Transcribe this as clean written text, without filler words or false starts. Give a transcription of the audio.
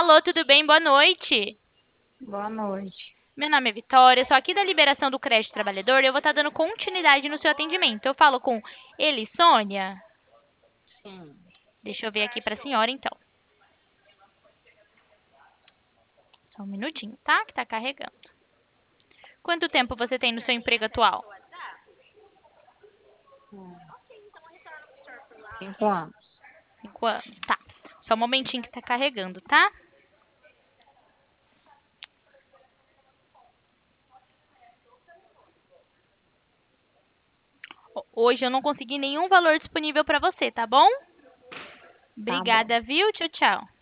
Alô, tudo bem? Boa noite. Boa noite. Meu nome é Vitória, eu sou aqui da Liberação do Crédito Trabalhador e eu vou estar dando continuidade no seu atendimento. Eu falo com Sônia. Sim. Deixa eu ver aqui para a senhora, então. Só um minutinho, tá? Que tá carregando. Quanto tempo você tem no seu emprego atual? 5 anos. 5 anos, tá. Só um momentinho que tá carregando, tá? Hoje eu não consegui nenhum valor disponível para você, tá bom? Tá bom. Obrigada, viu? Tchau, tchau.